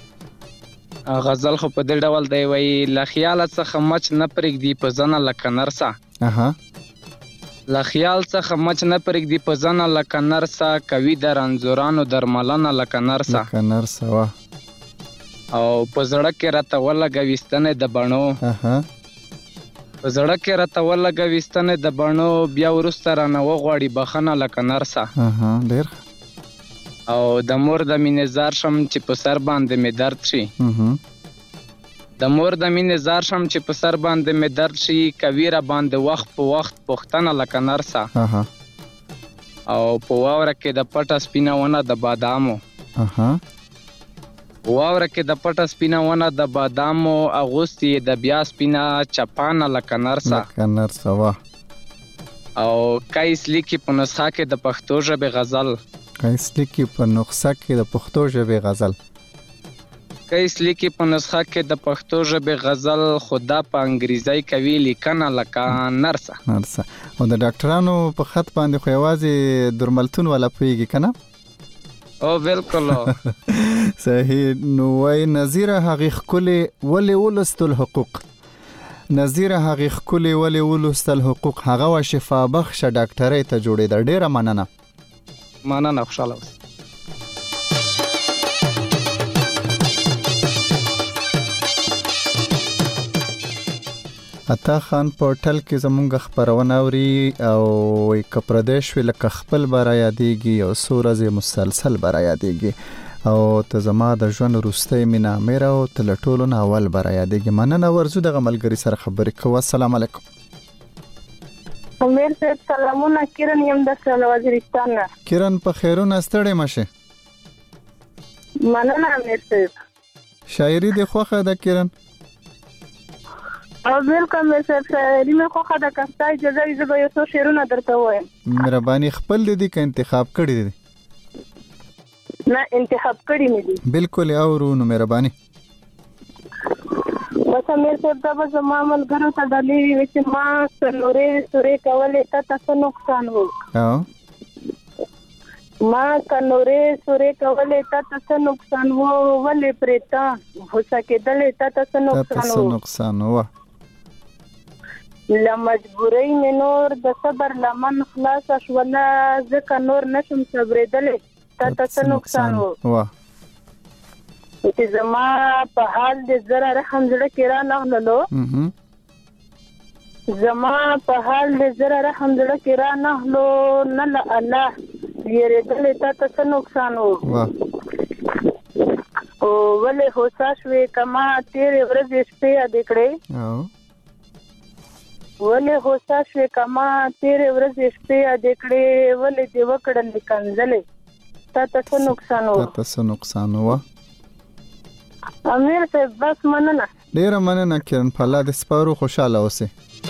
غزل خو په دې ډول دی وای ل خیال څخه مچ نه پرېږدي په ځنه لکه نرسا اها ل خیال څخه مچ نه پرېږدي په ځنه لکه نرسا کوي د رنځورانو درملنه لکه نرسا لکه نرسا وا او په زړه کې راته ولګوي ستنه د بڼو اها په زړه کې راته ولګوي ستنه د بڼو بیا ورسته رانه وغواړي بخنه لکه نرسا اها ډیر او د مور د مینې زار شم چې په سر باندې مې درد شي د مور د مینې زار شم چې په سر باندې مې درد شي کوي را باندې وخت په وخت پښتنه لکه نرسا اها او په واوره کې د پټه سپینه ونه د بادامو اها واوره کې د پټه سپینه ونه د بادامو اغوستي د بیا سپینه چپانه لکه نرسا لکه نرسا وا او کایس لیکي په نسخه کې د پښتو ژبې غزل کایس لیکي په نسخه کې د پښتو ژبې غزل کایس لیکي په نسخه کې د پښتو ژبې غزل خدا په انګریزي کوي لیکنه لکه نرسا نرسا او د ډاکټرانو په خط باندې خو یوازې درملتون ولا پیږي کنه او بالکل صحیح نو وای نظیر حقیق کلی ولی ولستل حقوق نظیر حقیق کلی ولی ولستل حقوق هغه وا شفا بخش ډاکټرې ته جوړې د ډیره مننه مننه خوشاله اوسه عطا خان پورټل کې زمونږ خبرونه اوري او کپردیش ویل خپل برا یادېږي او سورز مسلسل برا یادېږي او ته زما د ژوند وروستۍ مینا مېره او ته ټولو نه اول برا یادېږي. مننه ورزو دغه ملګری سره خبرې کوو. السلام علیکم. امیر صاحب سلامونه. کیرن یم د سره وزیرستان نه. کیرن په خیرونه ستړی مشه. مننه امیر صاحب. شاعري دی خوخه ده کیرن؟ او بالکل مې صاحب شاعري مې خوخه ده. کستا اجازه وي زه به یو څو شعرونه درته وایم. مهرباني خپل دي که انتخاب کړی دي؟ نه انتخاب کړی مې دي. بالکل اورو نو مهرباني. بس امیر صاحب دا به زما ملګرو ته ډالۍ وي چې ما څلورې سورې کولې تا ته څه نقصان و. ما څلورې سورې کولې تا ته څه نقصان و ولې پرې تا غوسه کېدلې تا ته څه نقصان و. نقصان و له مجبورۍ مې نور د صبر لمن خلاص شوله ځکه نور نشم صبرېدلی تا ته څه نقصان و. چې زما په حال د زره رحم زړه کې را نغللو زما په حال د زره رحم زړه کې را نغلو نه له الله یېرېدلی تا ته څه نقصان و. او ولې هوسا شوې که ما تېرې ورځې شپې یادې کړې ولې هوسا شوې که ما تېرې ورځې شپې یادې کړې ولې دې وکړلې کنځلې تا ته څه نقصان و. تا ته څه نقصان و. امیر صاحب بس مننه. ډېره مننه کیرن. په الله دې سپارو خوشحاله اوسې.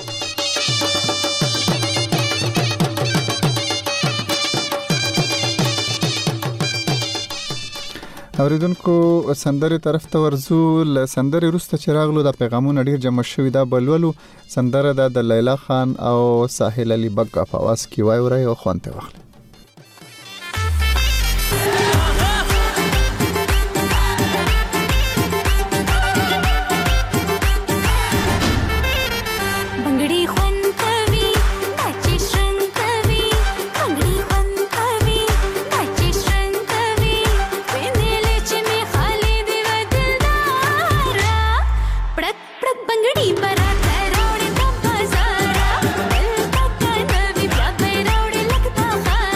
اوریدونکو سندرې طرف ته ورزو. ل سندرې وروسته چې راغلو د پیغامونو ډیر جمع شوي دا بلولو سندره ده د لیلا خان او ساحل علي بګا په आवाज کې وای ورای او خوانته واخلي. Bangadi bara, road, the bazaar, bel taka navi, pya pe road, lagta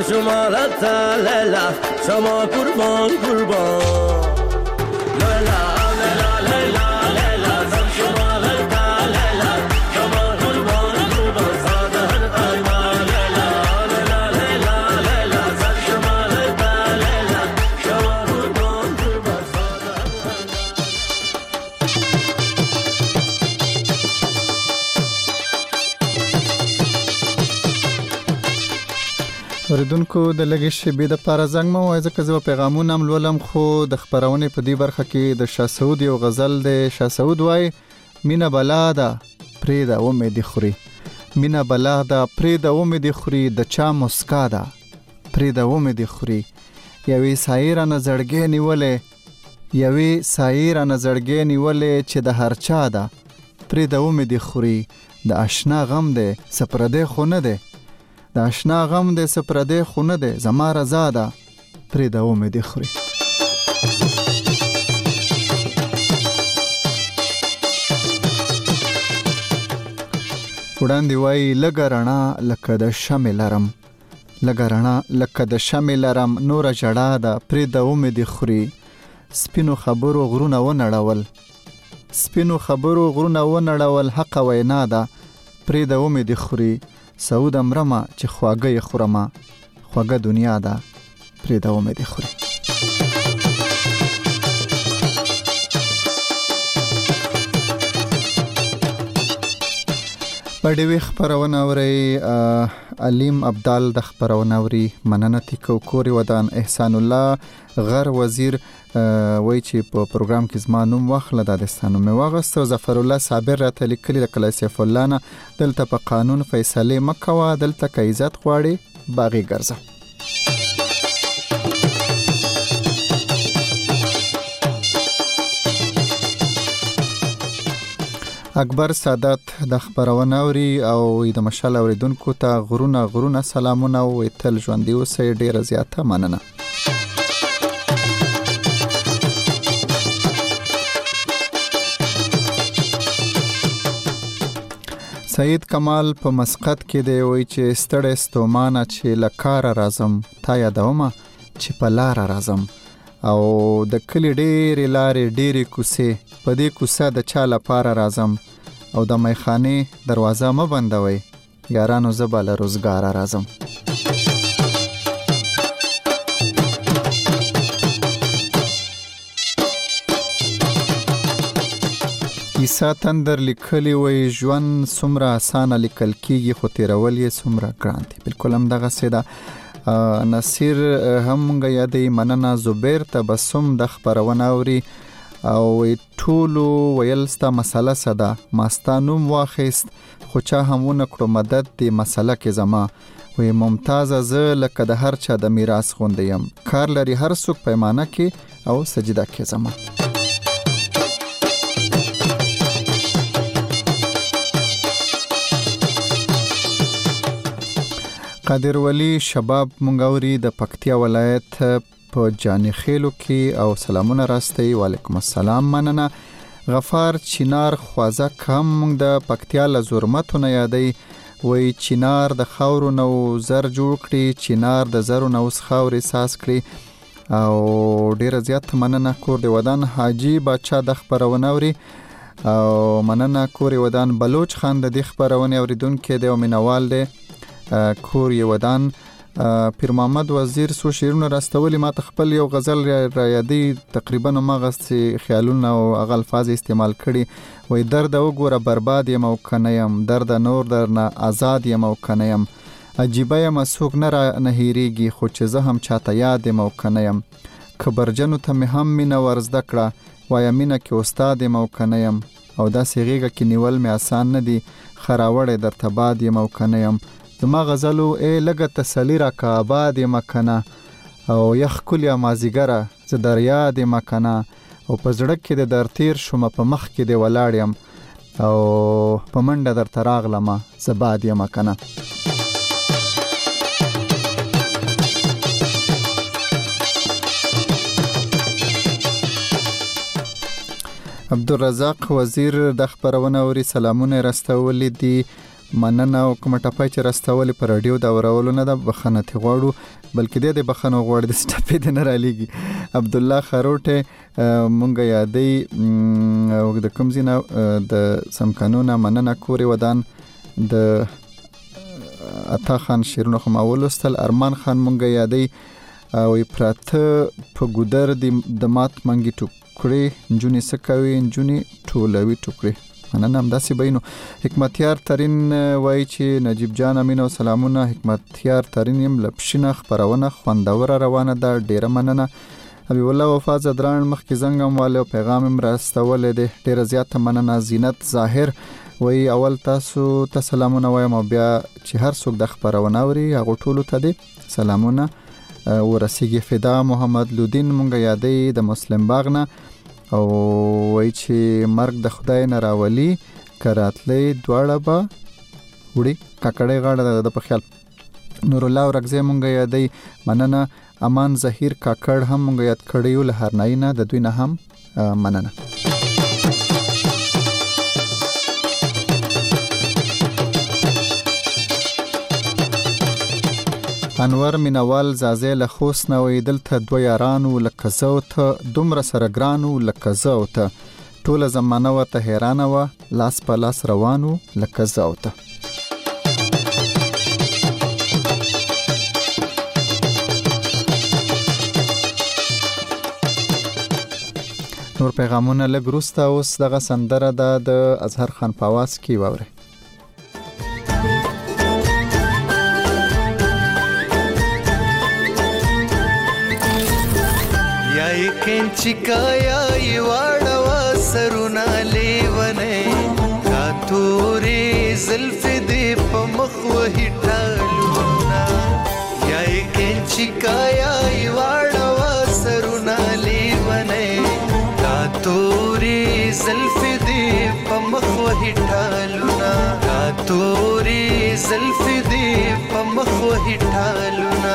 شمالت لیلا شما قربان قربان لیلا لیلا لیلا لیلا زن شمالت لیلا شما قربان قربان سادهن قربان لیلا لیلا لیلا لیلا زن شمالت لیلا شما قربان قربان سادهن اوریدونکو د لګې شیبې د پاره زنګ مو وایي ځکه زه پیغامونه هم لولم خو د خبرونې په دې برخه کې د شاه سعود یو غزل د شاه سعود وایي مینه بلا ده پرېږده ومې دې خوري مینه بلا ده پرېږده ومې دې خوري د چا مسکا ده پرېږده ومې دې خوري یوې سایې رانه زړګی نیولې یوې سایې رانه زړګی نیولې چې د هر چا ده پرېږده ومې دې خوري د اشنا غم دی څه پردی خو نه دی د اشنا غم دې څه پردی خو نه دی زما رضا ده پرېږده ومې دې خوري وړاندې وایي لږه رڼا لکه د شمې لرم لږه رڼا لکه د شمې لرم نوره ژړا ده پرېږده ومې دې خوري سپینو خبرو غرونه ونړول سپینو خبرو غرونه ونړول حقه وینا ده پرېږده ومې دې خوري سعود امرمه چې خواږه یې خورمه خواږه دنیا ده پرېږده ومې دې خوري په ډیوې خپرونه اورئ علیم ابدال د خپرونه اوري مننه تیکو کوري ودان احسان الله غر وزیر وای چې په پروګرام کې زما نوم واخله د دستانو مې واغسته ظفر الله صابر راته لیکلي د کلا سیف الله نه دلته په قانون فیصله مکوه دلته که عزت غواړي باغی ګرځه اکبر سادات د خبرونه اوري او د مشال اوریدونکو ته غرونه غرونه سلامونه او تل ژوندۍ اوسئ ډیره زیاته مننه سید کمال په مسقط کې دی وای چې ستړی ستومانه چې لکار راځم تا یادومه چې په لار راځم او د کلی ډېرې لارې ډېرې کوڅې په دې کوڅه د چا لپاره راځم او د میخانې دروازه مه بندوئ یارانو زه به له روزګاره راځم عیسی تندر لیکلی وی ژوند څومره اسانه لیکل کیږي خو تیرول یې څومره ګران دي بالکل همدغسې ده نصیر هم مونږ یادې مننه زبیر تبسم د خپرونه اوري او ټولو ویل ستا مسله څه ده ما ستا نوم واخیست خو چا هم ونه کړو مدد دې مسله کې زما وی ممتازه زه لکه د هر چا د میراث غوندې یم کار لري هر څوک پیمانه کې او سجده کې زما قادر ولی شباب مونږوري د پکتیا ولایت په جانی خیلو کې او سلامونه راستي وعلیکم السلام مننه غفار چینار خوازه کم مونږ د پکتیا له زرمتونه یادي وای چینار د خاورو نو زر جوړ کړي چینار د زرو نو خاورې ساس کړي او ډیر زیات مننه کور دی ودان حاجی بچا د خبرونه اوري او مننه کور ودان بلوچ خان د خبرونه اوریدونکو دی او مینوال دی کور ودان پیر محمد وزیر سو شیرونه راستولي ما تخپل یو غزل را یادي تقریبا ما غسي خیالونه او اغه الفاظ استعمال کړي وای درد وګوره برباد یم او کنیم درد نور درنه آزاد یم او کنیم عجیبه یم سوق نه را نه هیریږي خو چې زه هم چاته یاد یم او کنیم خبرجنو ته مې هم مینه ورزده کړه وای مینه کې استاد یم او کنیم او دا سیغه کې نیول مې آسان نه دي خراوړې درته باد یم او کنیم زما غزلو ای لګه تسلی را کا آباد مکنه او یخ کلیا مازیګره زه دریا د مکنه او په زړه کې د درتیر شوم په مخ کې د ولاړم او په منډه در تراغلمه زباد مکنه عبدالرزاق وزیر د خبرونه اوري سلامونه راستولې دي مننه او کوم ټپای چې راستولې پر رادیو دا ورولو نه د بخنه تی غواړو بلکې د بخنه غواړي د سټپې د نه رالېږي. عبد الله خروټه مونږ یادې او د کوم زینه د سم قانون مننه کوري ودان د عطا خان شیرونو خو ماولستل. ارمان خان مونږ یادې او پراته په ګودر د مات منګي ټوکړي جونی سکوي جونی ټولوي ټوکړي مننه هم داسې بینو. حکمتیار ترین وای چې نجیب جان امین او سلامونه. حکمتیار ترین يم لپشنه خبرونه خوندوره روانه ده ډیره مننه. حبیب الله وفا زدران مخکې زنګم والو پیغام هم راستول دي ډیره زیاته مننه. زینت ظاهر وای اول تاسو ته سلامونه وایم او بیا چې هر څوک د خبرونه اوري هغه ټولو ته دي سلامونه ورسیږي. فدا محمد لودین مونږ یادې د مسلم باغ نه او وای چې مرګ د خدای نه راولي کراتلې دواړه به وړي ککړې غاړه د په خیال. نور الله ورغزه مونږ یادې مننه. امان ظهیر کاکړ هم مونږ یاد کړیو له هرناینا د دوی نه هم مننه. انور مینوال زازه له خوس نه وې دلته دوه یارانو لکه زو ته دومره سره ګرانو لکه زو ته ټول زمانه وته حیرانه و لاس په لاس روانو لکه زو ته. نور پیغامونه لګروستا اوس دغه سندره د اظهر خان پاواز کی ووره. चिकाया वाड़वा सरुना लेवने कातूरी जुल्फ दे पमख वही ढालूना या एक चिकाया वाड़वा सरुना लेवने कातूरी जुल्फ दे पमख वही ढालूना कातूरी जुल्फ दे पमख वही ढालूना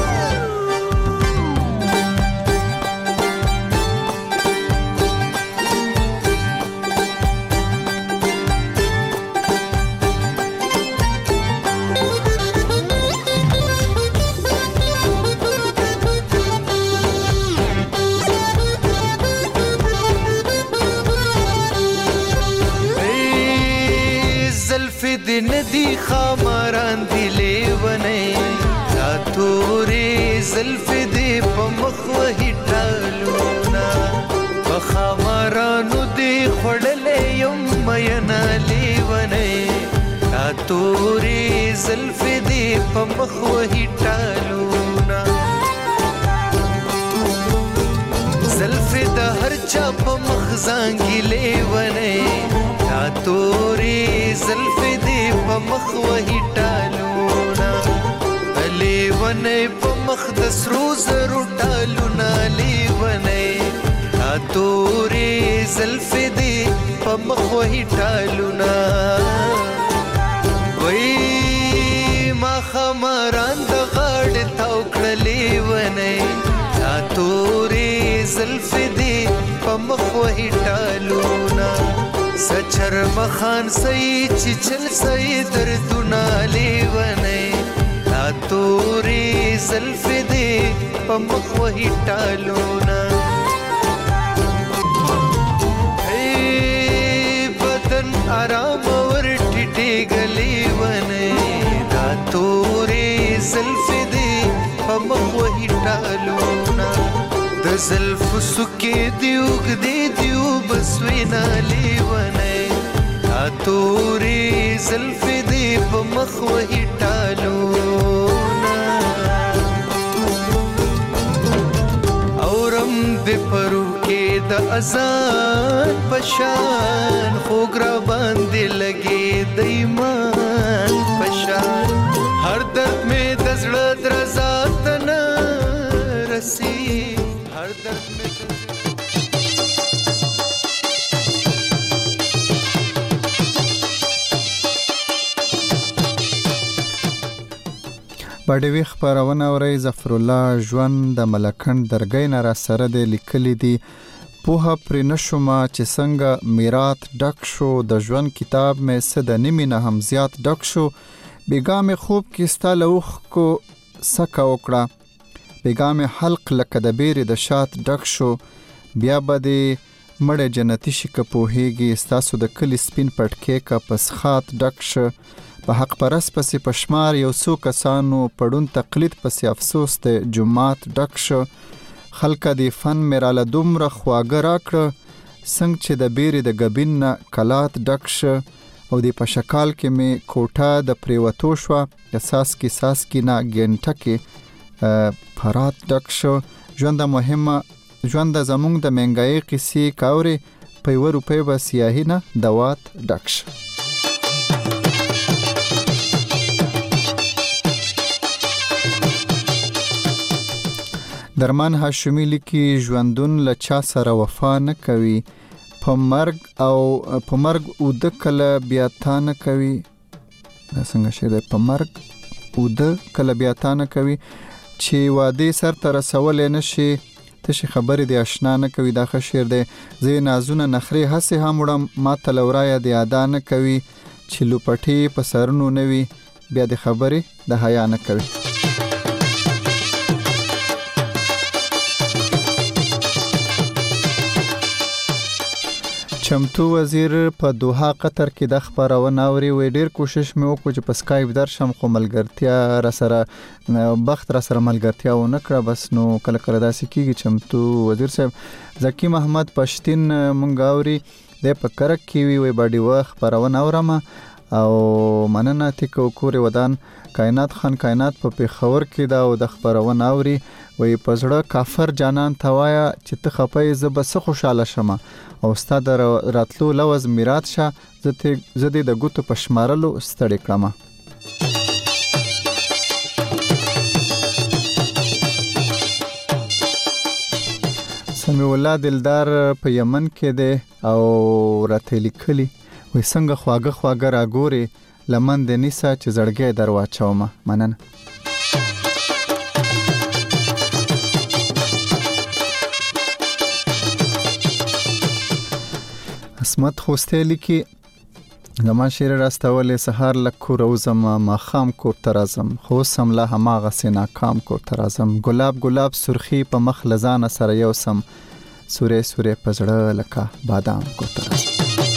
ندی خامران دی لیونے کاتوری زلف دی پمخ وحی ٹالونا بخامرانو دی خوڑلے یم مینا لیونے کاتوری زلف دی پمخ وحی ٹالونا زلف دا ہر چا پمخ زانگی لیونے کاتوری زلف دی پمخ وحی ٹالونا لیونے پمخ دسرو زرو ٹالونا لیونے کاتوری زلف دی پمخ وحی ٹالونا وی ما خماران دا غاڑ تاوکڑ لیونے کاتوری زلف دی پمخ وحی ٹالونا سچر مخان سئی چچل سئی دردنا لیونے کاتوری زلف دی پمخ وحی ٹالونا اے بدن آرام ور ٹھٹی گلیونے کاتوری زلف دی پمخ وحی ٹالونا د زلف سکے دیوگ دی دیو بسوینا لیونے کاتوری زلف دی پمخ وحی ٹالونا اورم دی پرو کے دا ازان پشان خوگرا باندے لگے دیمان پشان ہر درد میں دزڑا درزاتنا رسی ہر درد میں باډوي خبرونه اوري. ظفر الله ژوند د ملکند درګۍ نه را سره د لیکلي دي پوها پر نشوما چې څنګه میرات ډک شو د ژوند کتاب مې څه د نیمې نه هم زیات ډک شو بیګا مې خوب کې ستا له اوښکو څکه وکړه بیګا مې حلق لکه د بیرې د شات ډک شو بیا به دې مړی جنتي شي که پوهېږي ستاسو د کلي سپین پټکې که پسخات ډک شه په حق پرست پسې پشمار یو څو کسانو پړون تقلید پسې افسوس د جمعات ډک شه خلکه دی فن مې راله دومره خواږه راکړه څنګه چې د بیرې د ګبین نه کلات ډک شه او دی په شکال کې مې کوټه د پریوتو شوه د ساسکي ساسکي نه ګنټه کې فرات ډک شو ژونده مهمه ژونده زمونږ د مهنګایي قصې کاورې په یوه روپۍ به سیاهي نه دوات ډک شه درمان هاشمی لیکي ژوندون له چا سره وفا نه کوي په مرګ او په مرګ اوده کله بیا تا نه کوي دا څنګه شی دی په مرګ اوده کله بیا تا نه کوي چې وعدې سر ته رسولی نه شي تشې خبرې د اشنا نه کوي دا ښه شعر دی زه یې نازونه نخرې هسې هم وړم ما ته له ورایه د ادا نه کوي چې لوپټې په سرونو نه وي بیا د خبرې د حیا نه کوي چمتو وزیر په دوحه قطر کې د خبرونه اوري وی ډیر کوشش مې وکړ چې په سکایپ درشم خو ملګرتیا را سره بخت را سره ملګرتیا و نه کړه بس نو کله کله داسې کیږي چمتو وزیر صاحب زکی محمد پښتين مونږ اوري د په کرک کې وی وی باډي و خبرونه اورم او مننه تکو کور ودان کائنات خان کائنات په پیښور کې دا او د خبرونه اوري وی پزړه کافر جانان توایا چې ته خپې ز بس خوشاله شمه او استاد راتلو لوز میرات شه زته زدي د ګوتو پشمارلو ستړي کړم سمي الله دلدار په یمن کې دی او راته لیکلي وي څنګه خواږه خواږه راګوري لمن د نیسا چې زړګي درواچوم مننه اسمت خوستېلی کې زما شعر راستولې سهار لک کور اوزم ماخام کور ترازم خو سم لا هماغه سینا کام کور ترازم ګلاب ګلاب سرخی په مخ لزان سره یو سم سورې سورې پزړه لکه بادام کور ترازم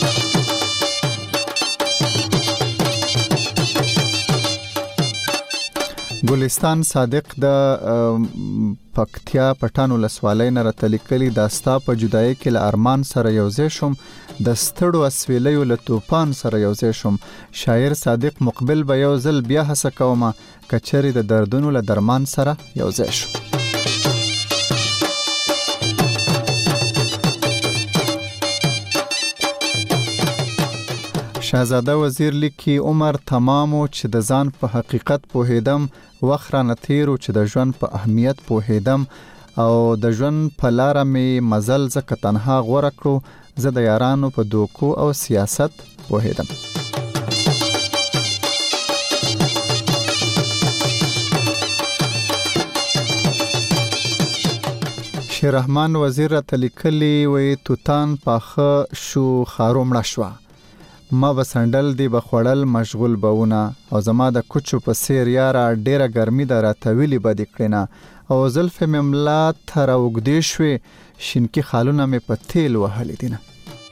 ګلستان صادق د پکتیا پټانو لسوالۍ نه راتلیکلي داستا په جدای کې له ارمان سره یوځای شوم د ستړو اسویلیو له توپان سره یوځای شوم شاعر صادق مقبل به یو ځل بیا هڅه کومه کچري د دردونو له درمان سره یوځای شوم شاهزاده وزیر لیکي عمر تمامو چې د ځان په حقیقت پوهیدم وخرانه تیرو چې د ژوند په اهمیت پوهیدم او د ژوند په لار مې مزل زکه تنها غوړه کړو زه د یارانو په دوکو او سیاست پوهیدم شیر رحمان وزیر تلیکلی وی توتان پاخه شو خارو مړه شوه ما بسندل دی بخوړل مشغول بونه او زما د کوچو په سیر یاره ډیره ګرمي ده راتویلی بدی کړنه او زلف مملا تر وګدې شوې شینکی خالونه مې په تیل وهلې دینه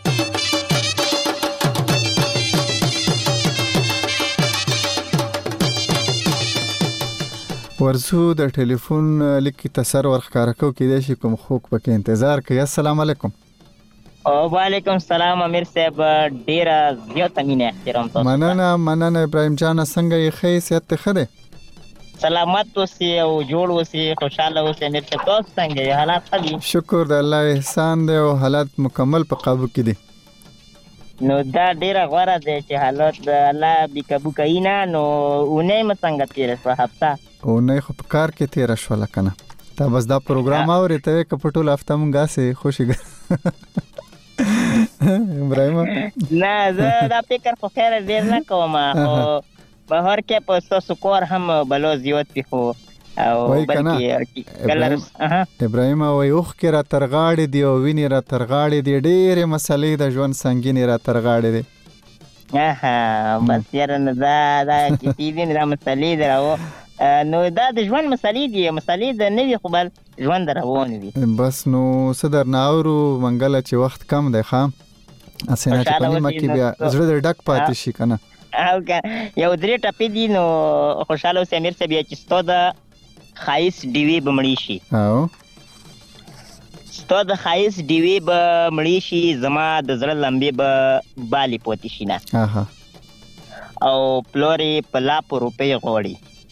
ورزو د ټلیفون لیکي تسر ورخکاره کو کې د شي کوم خوک پکې انتظار کوي السلام علیکم وعلیکم السلام امیر صاحب ډیره زیاته مینه احترام تاسو مننه مننه ابراهیم جان څنګه یې خیسیت خده سلامت اوسئ او جوړ اوسئ خوشاله اوسئ امیر صاحب تاسو څنګه یې حالات ښه دي شکر د الله احسان دی او حالات مکمل په قابو کې دي نو دا ډیره غوړه دی چې حالات د الله بي قابو کوي نه نو اونۍ م څنګه تیره شوه هفته اونۍ خو په کار کې تیره شوله که نه تا بس دا پروګرام اورې ته یې که په ټوله هفته مونږ هسې خوشې ابراهیم نه زه دا فکر خو خیر ډیر نه کوم خو بهر کې په ستاسو کور هم بلو زیات وي خو او وای کنه ابراهیم ابراهیم وای اوخ کې را ترغاړې دی او ویني را ترغاړې دی ډېرې مسلې د ژوند سنگینې را ترغاړې دی. اها بس یاره نه دا دا چې دې نه مسلې درو نو دا د ژوند مسلې دي مسلې د نوې خو بل ژوند روان دي. بس نو صدر ناورو منګل چې وخت کم دی خام اسنه چې په نیمه کې بیا زړه ډک پاتې شي کنه. او یو درې ټپې دي نو خوشاله اوسې امیر صاحب چې ستو د خایس ډیوی بمړی شي او ستو د خایس ډیوی بمړی شي زما د زړه لمبي به بالي پوتې شي نه. اها او پلوري په لاپو روپۍ غوړي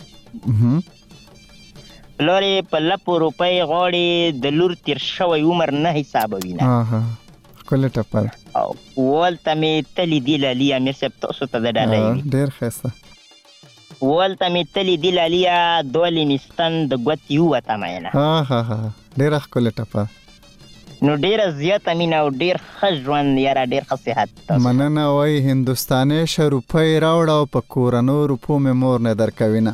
پلوري په لاپو روپۍ غوړي د لور تیر شوی عمر نه حسابوي نه. اها کله ټپل او ولته می تلی دی لالیا مې سب تاسو ته درلای ډیر خسته ولته می تلی دی لالیا دولې مستن د ګوت یو وته مینه. ها ها ها ډیر کله ټپل نو ډیر زیات امینه او ډیر خژوند یاره ډیر خصيحت مننه وای هندستاني شروپای راوړ او په کورانو روپو مې مور نه درکوینه.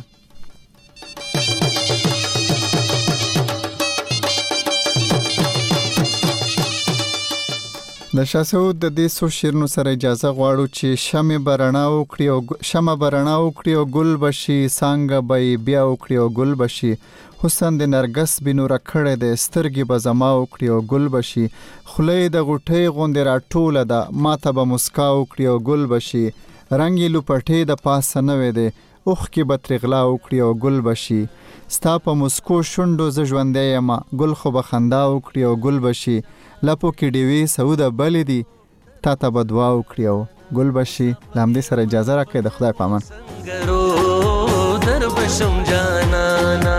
د شاسود د دې سو شیرنو سره اجازه غواړو چې شمه برنا وکړي او شمه برنا وکړي او ګل بشي څنګه به بیا وکړي او ګل بشي حسن د نرګس بنو رکړې د سترګې به زما وکړي او ګل بشي خلې د غټې غوندې راټوله ده ماته به مسکا وکړي او ګل بشي رنگي لپټې د پاسه نه وې ده اوخ کې به ترغلا وکړي او ګل بشي ستا په مسکو شونډو ز ژوندې یم ګل خو به خندا وکړي او ګل بشي لپو کې ډیوي سعوده بلې دي تا ته به دعا وکړي او ګل بشي. لامدې سره اجازه راکړئ د خدای په امان. در بشم جانانا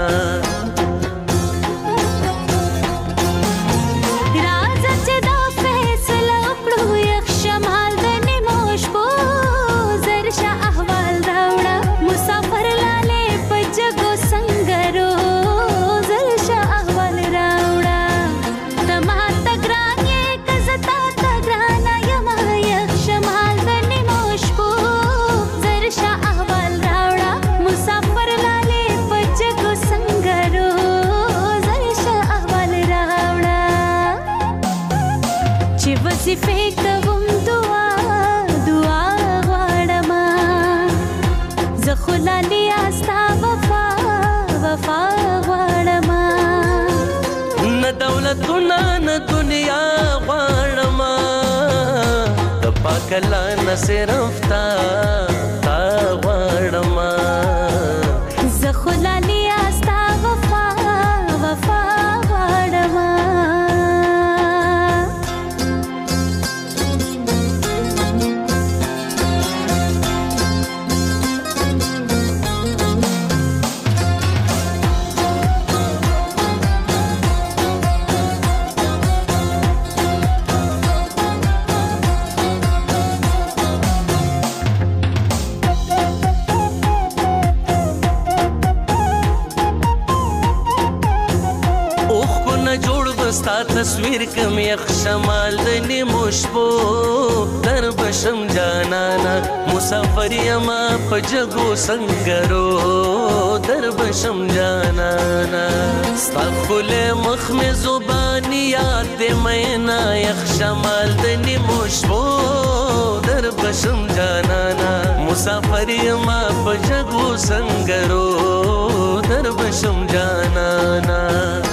کلا نه صرف تا تا غړما زخلالي استا وفا وفا غړما تصویر کم یک شمال د نیمو شپو در بشم جانانا مسافر یما په جګو سنگرو در بشم جانانا ستا خله مخ می زبانی یاد د مینا یک شمال د نیمو شپو در بشم جانانا مسافر یما په جګو سنگرو در بشم جانانا